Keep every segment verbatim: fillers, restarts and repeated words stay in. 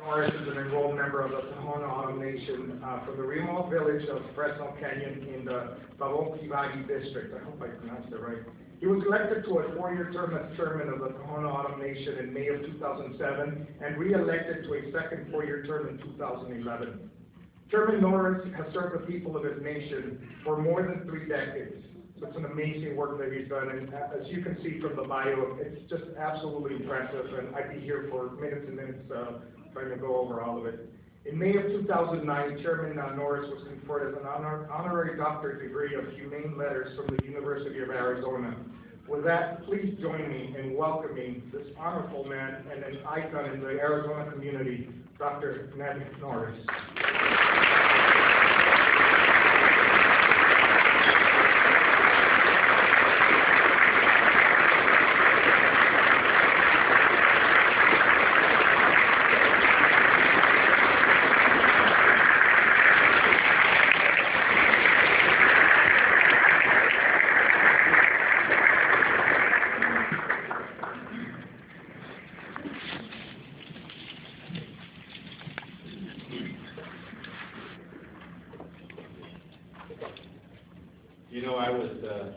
Norris is an enrolled member of the Tohono O'odham Nation uh, from the remote village of Fresno Canyon in the Babokibagi district. I hope I pronounced it right. He was elected to a four-year term as chairman of the Tohono O'odham Nation in May of two thousand seven and re-elected to a second four-year term in two thousand eleven. Chairman Norris has served the people of his nation for more than three decades. So it's an amazing work that he's done, and as you can see from the bio, it's just absolutely impressive, and I'd be here for minutes and minutes uh, trying to go over all of it. In May of two thousand nine, Chairman uh, Norris was conferred as an honor, honorary doctorate degree of humane letters from the University of Arizona. With that, please join me in welcoming this honorable man and an icon in the Arizona community, Doctor Ned Norris. You know, I was, uh,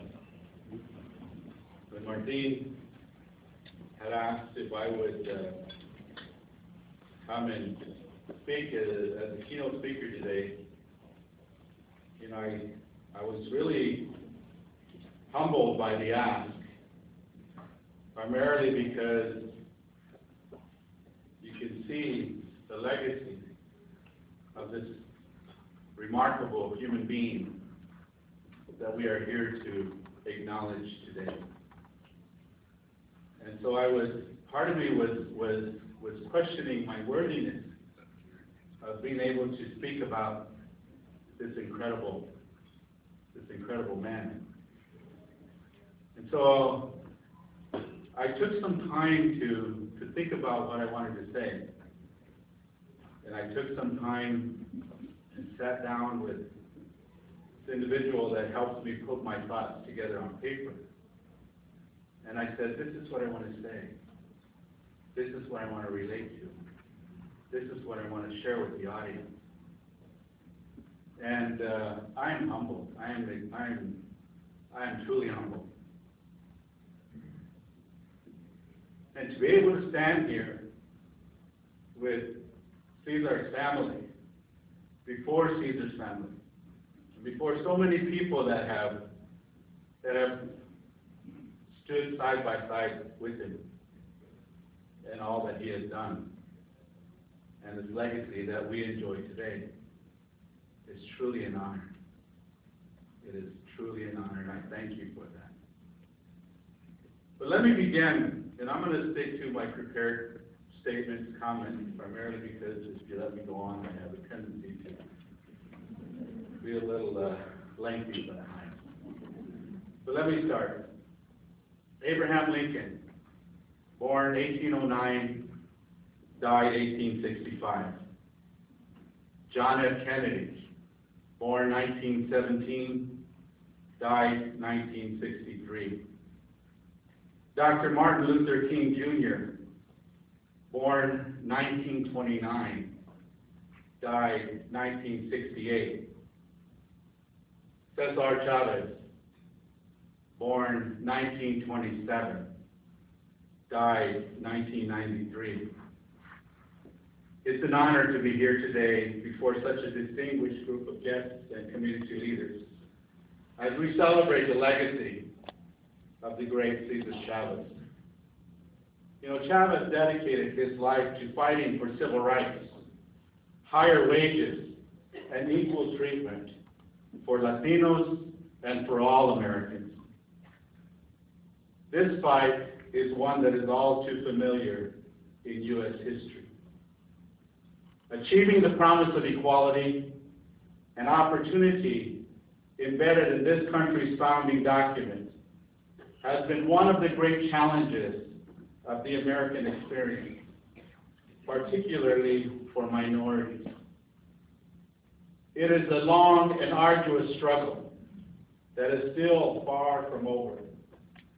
when Martin had asked if I would uh, come and speak as, as a keynote speaker today, you know, I, I was really humbled by the ask, primarily because you can see the legacy of this remarkable human being that we are here to acknowledge today. And so I was, part of me was, was, was questioning my worthiness of being able to speak about this incredible, this incredible man. And so I took some time to, to think about what I wanted to say. And I took some time and sat down with individual that helps me put my thoughts together on paper. And I said, this is what I want to say. This is what I want to relate to. This is what I want to share with the audience. And uh, I am humbled. I am, I am, I am truly humbled. And to be able to stand here with Cesar's family, before Cesar's family, before so many people that have that have stood side by side with him and all that he has done and his legacy that we enjoy today is truly an honor. It is truly an honor, and I thank you for that. But let me begin, and I'm going to stick to my prepared statements, comments, primarily because if you let me go on, I have a tendency to be a little uh, lengthy sometimes. But let me start. Abraham Lincoln, born eighteen oh nine, died eighteen sixty-five. John F. Kennedy, born nineteen seventeen, died nineteen sixty-three. Doctor Martin Luther King Junior, born nineteen twenty-nine, died nineteen sixty-eight. Cesar Chavez, born nineteen twenty-seven, died nineteen ninety-three. It's an honor to be here today before such a distinguished group of guests and community leaders as we celebrate the legacy of the great Cesar Chavez. You know, Chavez dedicated his life to fighting for civil rights, higher wages, and equal treatment for Latinos and for all Americans. This fight is one that is all too familiar in U S history. Achieving the promise of equality and opportunity embedded in this country's founding document has been one of the great challenges of the American experience, particularly for minorities. It is a long and arduous struggle that is still far from over.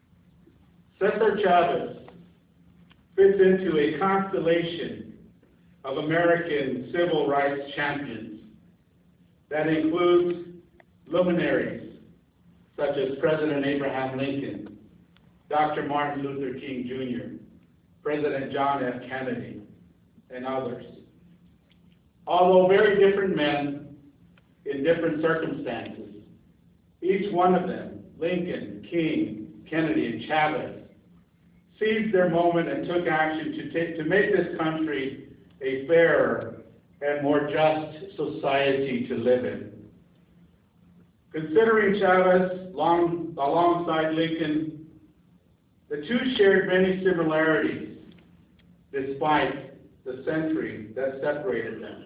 Cesar Chavez fits into a constellation of American civil rights champions that includes luminaries such as President Abraham Lincoln, Doctor Martin Luther King Junior, President John F. Kennedy, and others. Although very different men in different circumstances, each one of them, Lincoln, King, Kennedy, and Chavez, seized their moment and took action to, take, to make this country a fairer and more just society to live in. Considering Chavez long, alongside Lincoln, the two shared many similarities despite the century that separated them.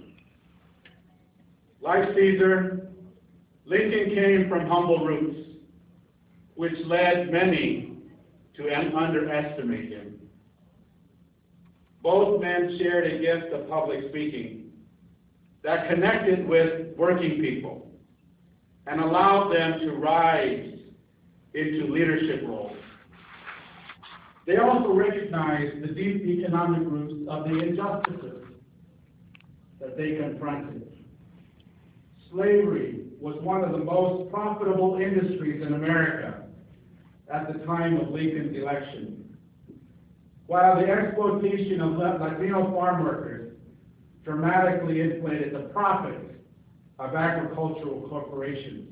Like Caesar, Lincoln came from humble roots, which led many to underestimate him. Both men shared a gift of public speaking that connected with working people and allowed them to rise into leadership roles. They also recognized the deep economic roots of the injustices that they confronted. Slavery was one of the most profitable industries in America at the time of Lincoln's election, while the exploitation of Latino farm workers dramatically inflated the profits of agricultural corporations.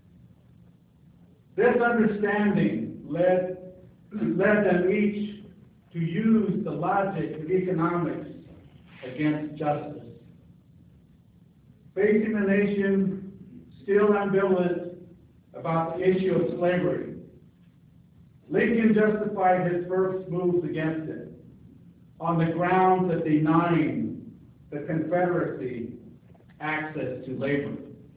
This understanding led, led them each to use the logic of economics against justice. Facing the nation still ambivalent about the issue of slavery, Lincoln justified his first moves against it on the grounds of denying the Confederacy access to labor.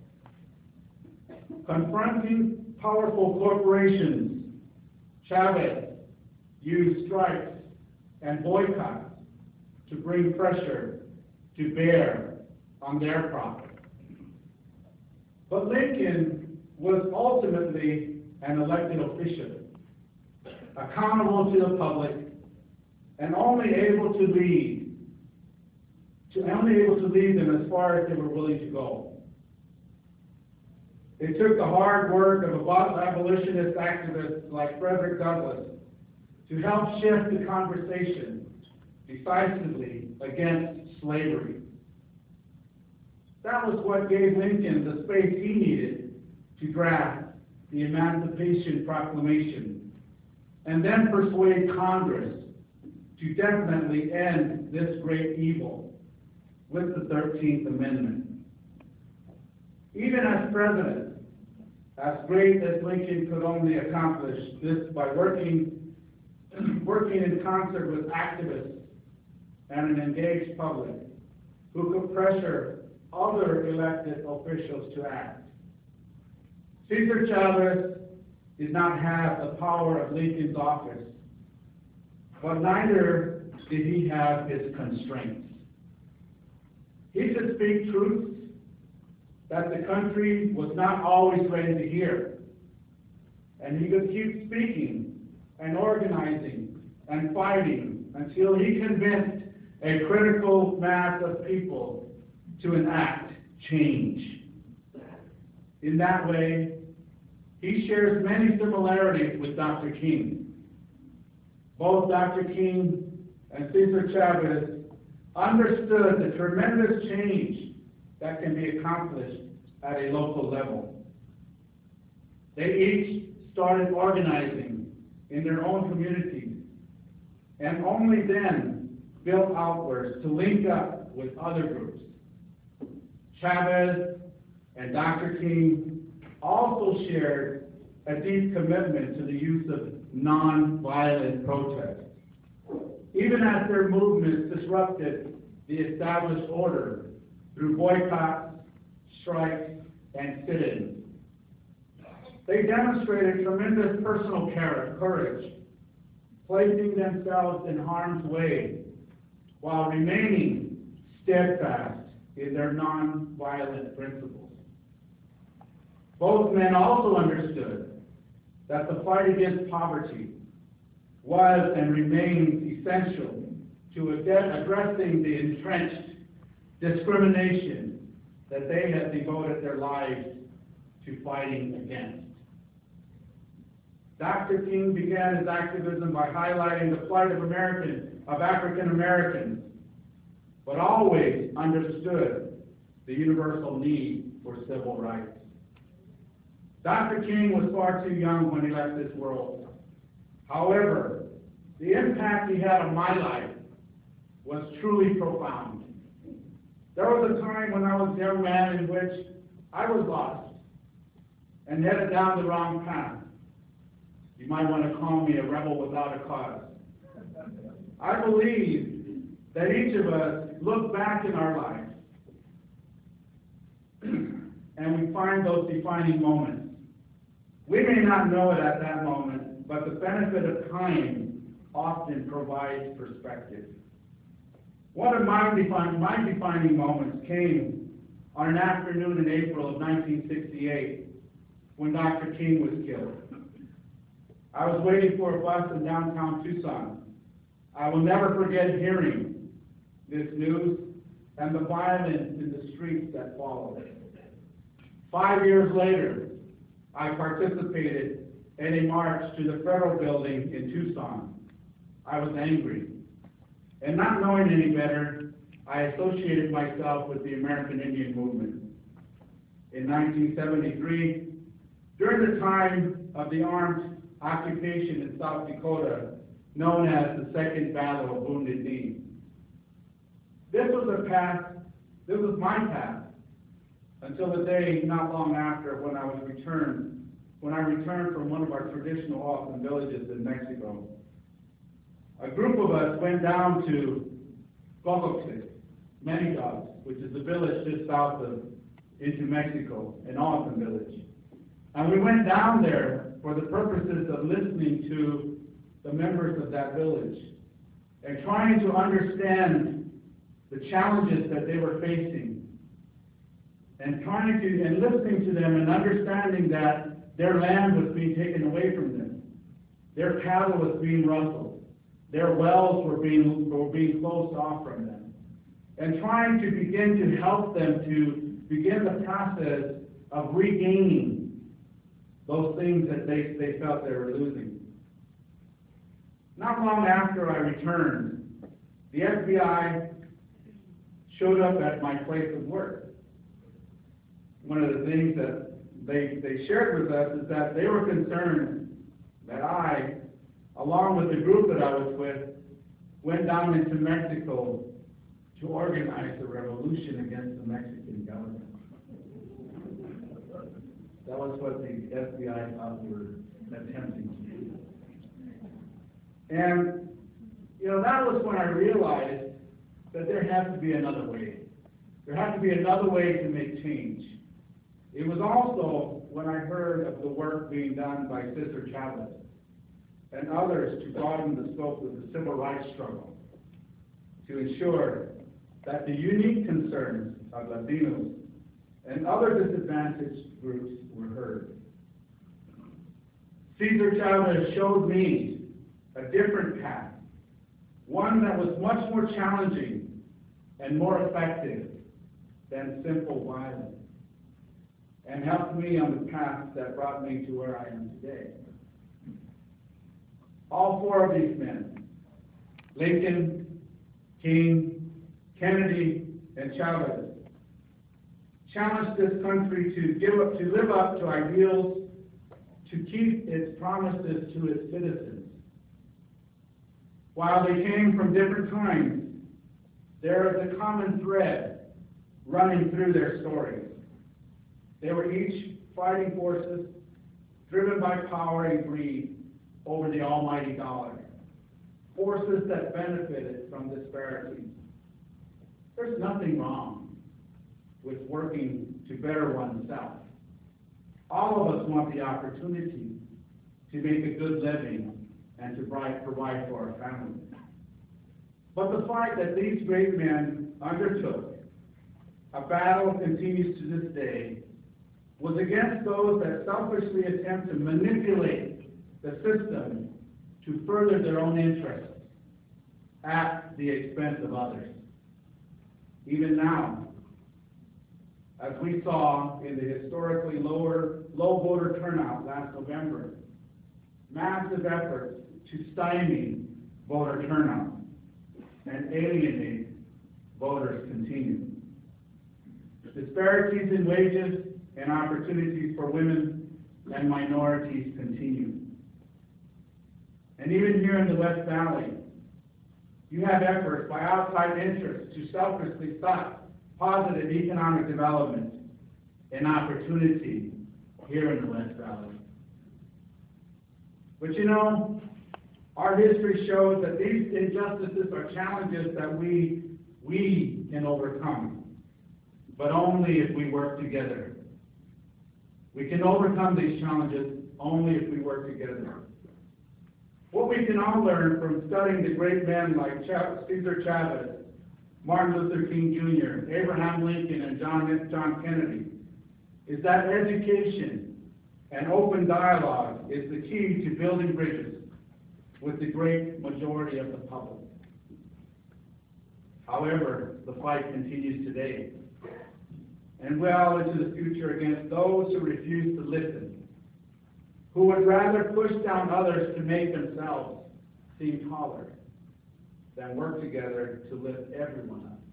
Confronting powerful corporations, Chavez used strikes and boycotts to bring pressure to bear on their profit. But Lincoln was ultimately an elected official, accountable to the public, and only able to lead, to only able to lead them as far as they were willing to go. It took the hard work of abolitionist activists like Frederick Douglass to help shift the conversation decisively against slavery. That was what gave Lincoln the space he needed to draft the Emancipation Proclamation and then persuade Congress to definitely end this great evil with the thirteenth Amendment. Even as president, as great as Lincoln could only accomplish this by working, working in concert with activists and an engaged public who could pressure other elected officials to act. Cesar Chavez did not have the power of Lincoln's office, but neither did he have his constraints. He could speak truths that the country was not always ready to hear, and he could keep speaking and organizing and fighting until he convinced a critical mass of people to enact change. In that way, he shares many similarities with Doctor King. Both Doctor King and Cesar Chavez understood the tremendous change that can be accomplished at a local level. They each started organizing in their own communities and only then built outwards to link up with other groups. Chavez and Doctor King also shared a deep commitment to the use of non-violent protest, even as their movements disrupted the established order through boycotts, strikes, and sit-ins. They demonstrated tremendous personal courage, placing themselves in harm's way while remaining steadfast in their non-violent principles. Both men also understood that the fight against poverty was and remains essential to addressing the entrenched discrimination that they had devoted their lives to fighting against. Doctor King began his activism by highlighting the plight of American, of African Americans, but always understood the universal need for civil rights. Doctor King was far too young when he left this world. However, the impact he had on my life was truly profound. There was a time when I was a young man in which I was lost and headed down the wrong path. You might want to call me a rebel without a cause. I believe that each of us look back in our lives and we find those defining moments. We may not know it at that moment, but the benefit of time often provides perspective. One of my, define, my defining moments came on an afternoon in April of nineteen sixty-eight when Doctor King was killed. I was waiting for a bus in downtown Tucson. I will never forget hearing this news and the violence in the streets that followed. Five years later, I participated in a march to the Federal Building in Tucson. I was angry. And not knowing any better, I associated myself with the American Indian movement. In nineteen seventy-three, during the time of the armed occupation in South Dakota, known as the Second Battle of Wounded Knee. This was a path, this was my path, until the day not long after when I was returned, when I returned from one of our traditional Austin villages in Mexico. A group of us went down to Cocoxtla, Manidogs, which is a village just south of into Mexico, an Austin village. And we went down there for the purposes of listening to the members of that village and trying to understand the challenges that they were facing and trying to, and listening to them and understanding that their land was being taken away from them. Their cattle was being rustled. Their wells were being, were being closed off from them. And trying to begin to help them to begin the process of regaining those things that they, they felt they were losing. Not long after I returned, the F B I showed up at my place of work. One of the things that they, they shared with us is that they were concerned that I, along with the group that I was with, went down into Mexico to organize a revolution against the Mexican government. That was what the F B I thought we were attempting to do. And, you know, that was when I realized that there had to be another way. There had to be another way to make change. It was also when I heard of the work being done by Cesar Chavez and others to broaden the scope of the civil rights struggle, to ensure that the unique concerns of Latinos and other disadvantaged groups were heard. Cesar Chavez showed me a different path, one that was much more challenging and more effective than simple violence, and helped me on the path that brought me to where I am today. All four of these men, Lincoln, King, Kennedy, and Chavez, challenged this country to give up, to live up to ideals, to keep its promises to its citizens. While they came from different times, there is a common thread running through their stories. They were each fighting forces driven by power and greed over the almighty dollar, forces that benefited from disparities. There's nothing wrong with working to better oneself. All of us want the opportunity to make a good living and to provide for our families. But the fight that these great men undertook, a battle continues to this day, was against those that selfishly attempt to manipulate the system to further their own interests at the expense of others. even now, as we saw in the historically lower, low voter turnout last November, massive efforts to stymie voter turnout and alienate voters continue. Disparities in wages and opportunities for women and minorities continue. And even here in the West Valley, you have efforts by outside interests to selfishly stop positive economic development and opportunity here in the West Valley. But you know, our history shows that these injustices are challenges that we, we can overcome, but only if we work together. We can overcome these challenges only if we work together. What we can all learn from studying the great men like Cesar Chavez, Martin Luther King Junior, Abraham Lincoln, and John, John Kennedy is that education and open dialogue is the key to building bridges with the great majority of the public. However, the fight continues today, and well into the future against those who refuse to listen, who would rather push down others to make themselves seem taller than work together to lift everyone up.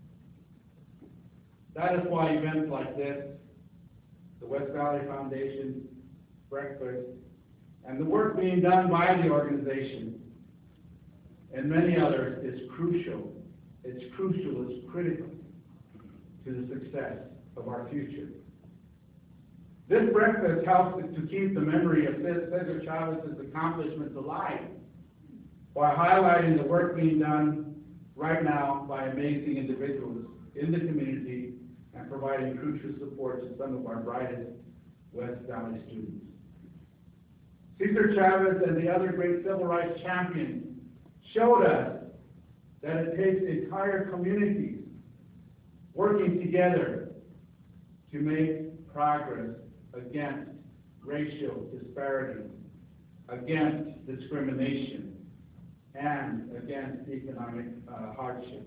That is why events like this, the West Valley Foundation breakfast, and the work being done by the organization and many others is crucial. It's crucial, it's critical to the success of our future. This breakfast helps to keep the memory of Cesar Chavez's accomplishments alive by highlighting the work being done right now by amazing individuals in the community and providing crucial support to some of our brightest West Valley students. Cesar Chavez and the other great civil rights champions showed us that it takes entire communities working together to make progress against racial disparities, against discrimination, and against economic uh, hardship.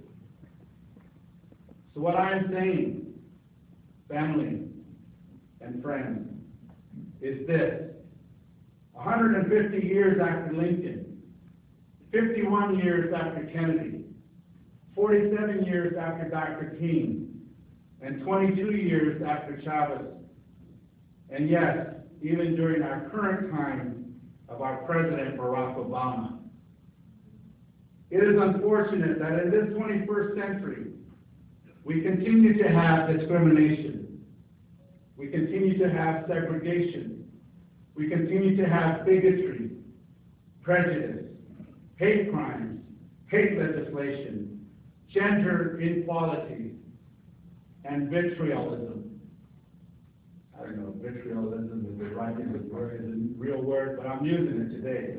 So what I'm saying, family and friends, is this. one hundred fifty years after Lincoln, fifty-one years after Kennedy, forty-seven years after Doctor King, and twenty-two years after Chavez, and yes, even during our current time of our President Barack Obama. It is unfortunate that in this twenty-first century, we continue to have discrimination. We continue to have segregation. We continue to have bigotry, prejudice, hate crimes, hate legislation, gender inequality, and vitriolism. I don't know, vitriolism is the right word, is a real word, but I'm using it today.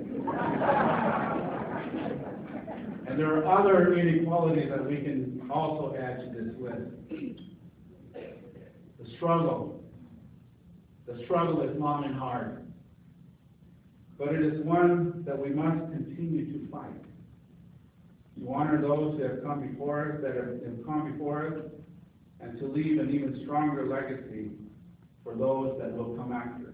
And there are other inequalities that we can also add to this list. The struggle. The struggle is long and hard, but it is one that we must continue to fight. To honor those who have come before us, that have come before us, and to leave an even stronger legacy for those that will come after.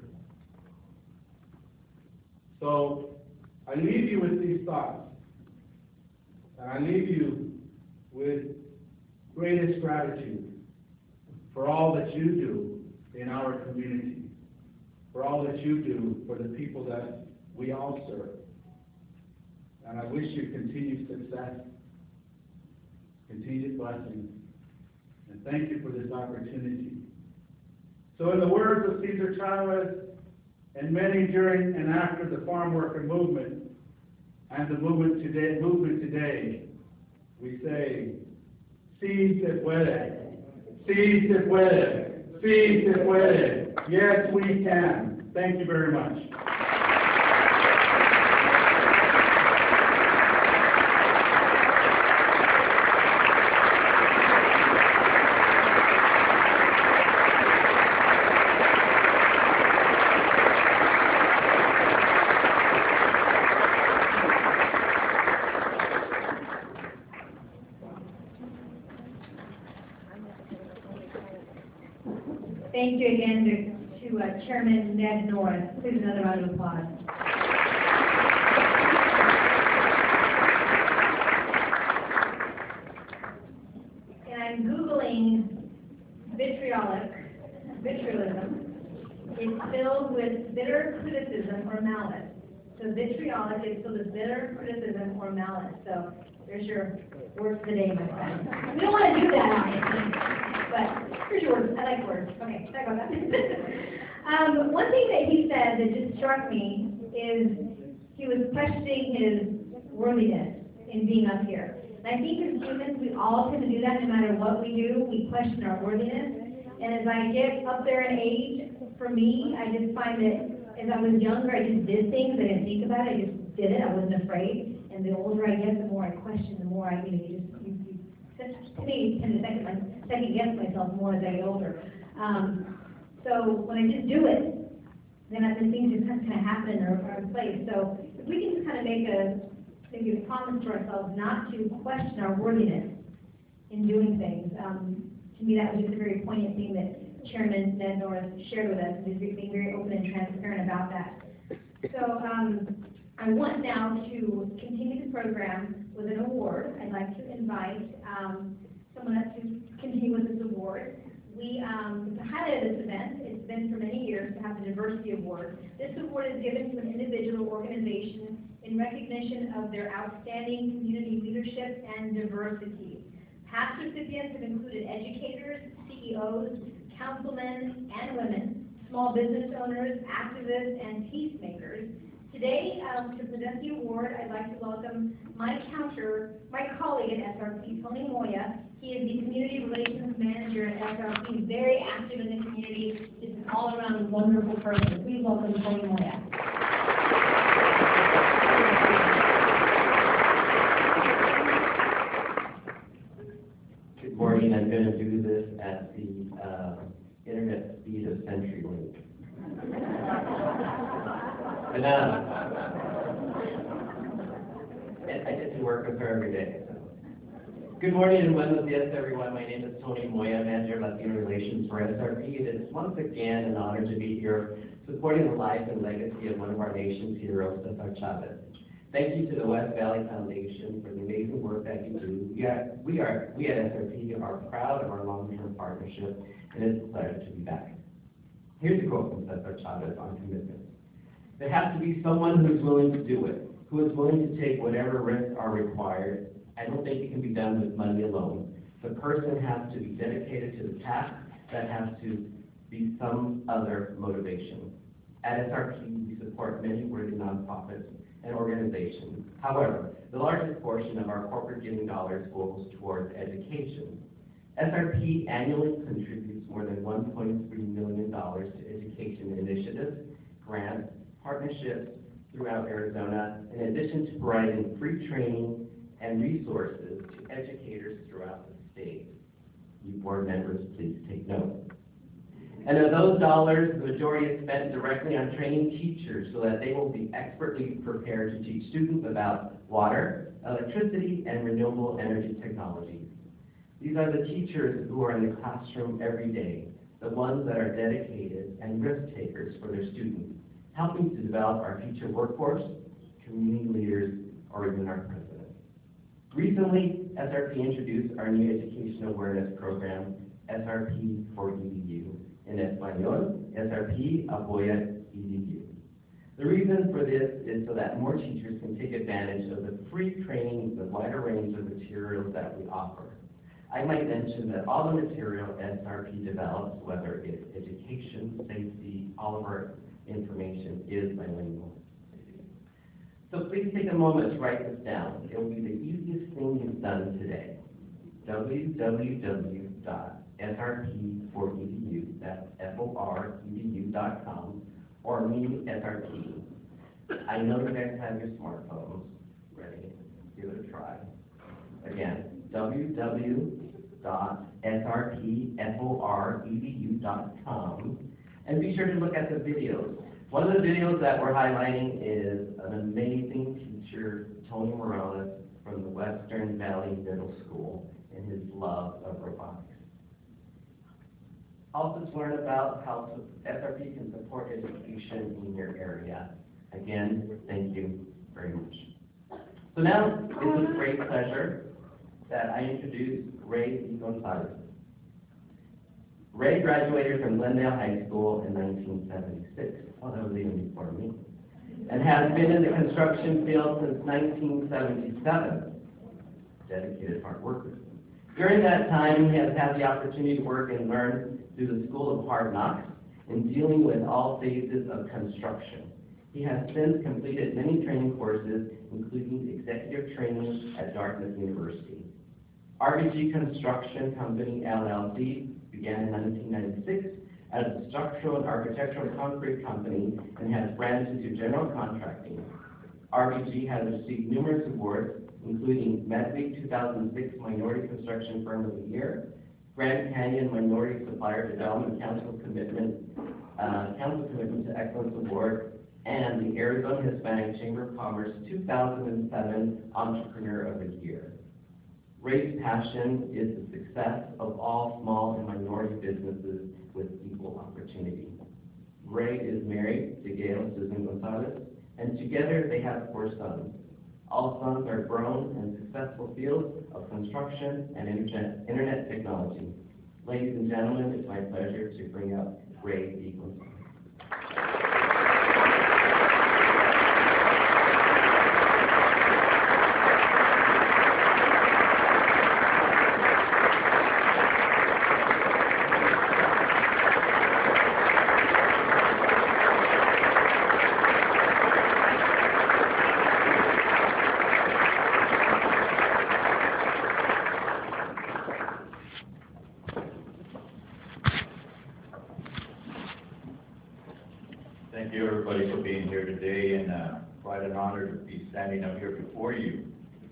So, I leave you with these thoughts. And I leave you with greatest gratitude for all that you do in our community, for all that you do for the people that we all serve. And I wish you continued success, continued blessings, and thank you for this opportunity. So in the words of Cesar Chavez, and many during and after the farm worker movement, and the movement today, movement today, we say, sí se puede, sí se puede, sí se puede. Yes, we can. Thank you very much. Thank you again to, to uh, Chairman Ned Norris. Please another round of applause. And I'm Googling vitriolic, vitriolism. It's filled with bitter criticism or malice. So vitriolic is filled with bitter criticism or malice. So there's your word for the day, my friend. We don't want to do that, obviously, but here's your words. I like words. Okay, that goes up. um, one thing that he said that just struck me is he was questioning his worthiness in being up here. And I think as humans, we all tend to do that no matter what we do. We question our worthiness. And as I get up there in age, for me, I just find that as I was younger, I just did things. I didn't think about it. I just did it. I wasn't afraid. And the older I get, the more I question, the more I, you know, you just, you, you, to me, you tend to second, like, second guess myself more as I get older. Um, so when I just do it, then I, then things just kind of, kind of happen or are in place. So if we can just kind of make a, maybe a promise to ourselves not to question our worthiness in doing things. Um, to me, that was just a very poignant thing that Chairman Ned Norris shared with us, and just being very open and transparent about that. So um, I want now to continue the program with an award. I'd like to invite um, someone else to continue with this award. We, um, the highlight of this event, it's been for many years to have the Diversity Award. This award is given to an individual or organization in recognition of their outstanding community leadership and diversity. Past recipients have included educators, C E Os, councilmen and women, small business owners, activists, and peacemakers. Today, um, to present the award, I'd like to welcome my counter, my colleague at S R P, Tony Moya. He is the Community Relations Manager at S R P, very active in the community, just an all-around wonderful person. Please welcome Tony Moya. Good morning. I'm going to do this at the uh, internet speed of CenturyLink. But uh, I get to work with her every day. So. Good morning and buenos dias, everyone. My name is Tony Moya, Manager of Latino Relations for S R P. It is once again an honor to be here supporting the life and legacy of one of our nation's heroes, Cesar Chavez. Thank you to the West Valley Foundation for the amazing work that you do. We are, we are, we at S R P are proud of our long-term partnership, and it's a pleasure to be back. Here's a quote from Cesar Chavez on commitment. There has to be someone who's willing to do it, who is willing to take whatever risks are required. I don't think it can be done with money alone. The person has to be dedicated to the task. That has to be some other motivation. At S R P, we support many worthy nonprofits and organizations. However, the largest portion of our corporate giving dollars goes towards education. S R P annually contributes more than one point three million dollars to education initiatives, grants, partnerships throughout Arizona, in addition to providing free training and resources to educators throughout the state. You board members, please take note. And of those dollars, the majority is spent directly on training teachers so that they will be expertly prepared to teach students about water, electricity, and renewable energy technologies. These are the teachers who are in the classroom every day, the ones that are dedicated and risk takers for their students, helping to develop our future workforce, community leaders, or even our president. Recently, S R P introduced our new education awareness program, S R P for E D U. In Espanol, S R P apoya E D U. The reason for this is so that more teachers can take advantage of the free training, the wider range of materials that we offer. I might mention that all the material S R P develops, whether it's education, safety, all of our information is bilingual. So please take a moment to write this down. It will be the easiest thing you've done today. w w w dot S R P for E D U, that's F O R E D U dot com, or me, S R P. I know you guys have your smartphones ready. Give it a try. Again, w w w dot S R P for E D U dot com, and be sure to look at the videos. One of the videos that we're highlighting is an amazing teacher, Tony Morales, from the Western Valley Middle School, and his love of robotics. Also to learn about how S R P can support education in your area. Again, thank you very much. So now, it's with great pleasure that I introduce Ray Gonzalez. Ray graduated from Glendale High School in nineteen seventy-six, oh, that was even before me, and has been in the construction field since nineteen seventy-seven. Dedicated hard worker. During that time, he has had the opportunity to work and learn through the School of Hard Knocks in dealing with all phases of construction. He has since completed many training courses, including executive training at Dartmouth University. R B G Construction Company, L L C, began in nineteen ninety-six as a structural and architectural concrete company and has branched into general contracting. R B G has received numerous awards, including Medley two thousand six Minority Construction Firm of the Year, Grand Canyon Minority Supplier Development Council Commitment, uh, Council Commitment to Excellence Award, and the Arizona Hispanic Chamber of Commerce two thousand seven Entrepreneur of the Year. Ray's passion is the success of all small and minority businesses with equal opportunity. Ray is married to Gail Susan Gonzalez, and together they have four sons. All sons are grown in successful fields of construction and internet, internet technology. Ladies and gentlemen, it's my pleasure to bring up Ray D. Gonzalez. Thank you, everybody, for being here today, and uh, quite an honor to be standing up here before you.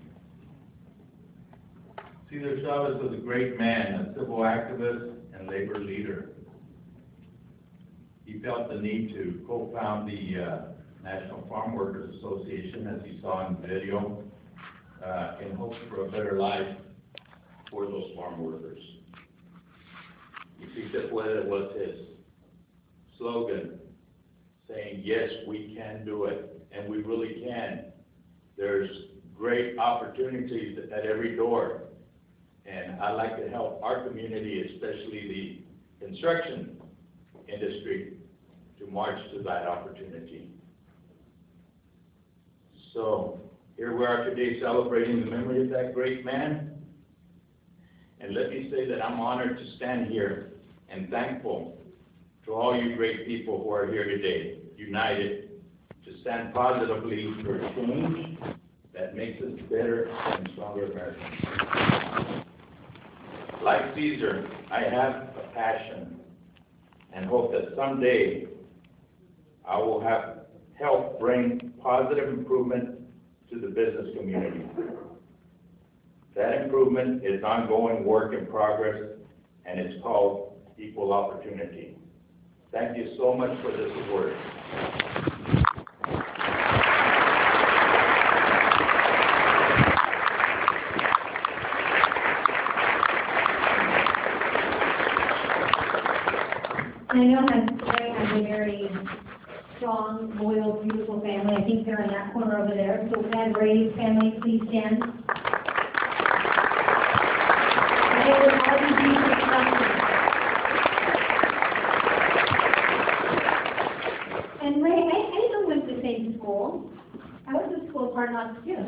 Cesar Chavez was a great man, a civil activist and labor leader. He felt the need to co-found the uh, National Farm Workers Association, as you saw in the video, uh, in hopes for a better life for those farm workers. Y si se puede was his slogan, saying, yes, we can do it, and we really can. There's great opportunities at every door, and I'd like to help our community, especially the construction industry, to march to that opportunity. So here we are today celebrating the memory of that great man, and let me say that I'm honored to stand here and thankful to all you great people who are here today, united to stand positively for a change that makes us better and stronger Americans. Like Cesar, I have a passion and hope that someday I will have help bring positive improvement to the business community. That improvement is ongoing work in progress, and it's called equal opportunity. Thank you so much for this award. I know that Ray has a very strong, loyal, beautiful family. I think they're in that corner over there. So can Ray's family please stand? They will all be construction. And Ray, I, I know went to the same school. I went to school of hard knocks too.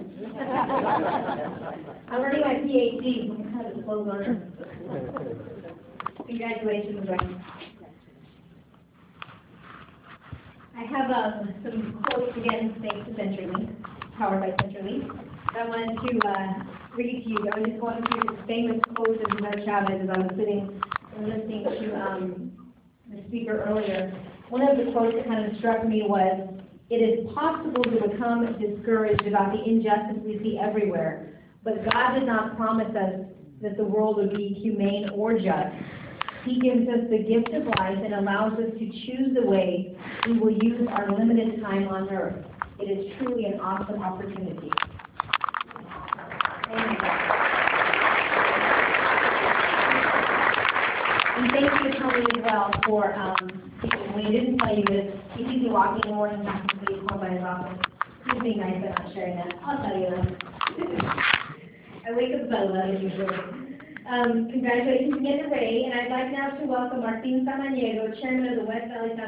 I'm earning my P H D. I'm kind of a slow learner. Congratulations, Ray. I have um, some quotes again, thanks to CenturyLink, powered by CenturyLink. I wanted to uh, read to you. I was just going through this famous quote of Cesar Chavez as I was sitting and listening to um, the speaker earlier. One of the quotes that kind of struck me was, "It is possible to become discouraged about the injustice we see everywhere, but God did not promise us that the world would be humane or just. He gives us the gift of life and allows us to choose the way we will use our limited time on earth. It is truly an awesome opportunity." Amen. And thank you, Tony, as well, for, um, we didn't tell you this, he sees you walking in the morning, back to the home by his office. He's being nice about not sharing that, I'll tell you that. I wake up so late usually. Um, congratulations again to Ray, and I'd like now to welcome Martin Samaniego, Chairman of the West Valley Foundation.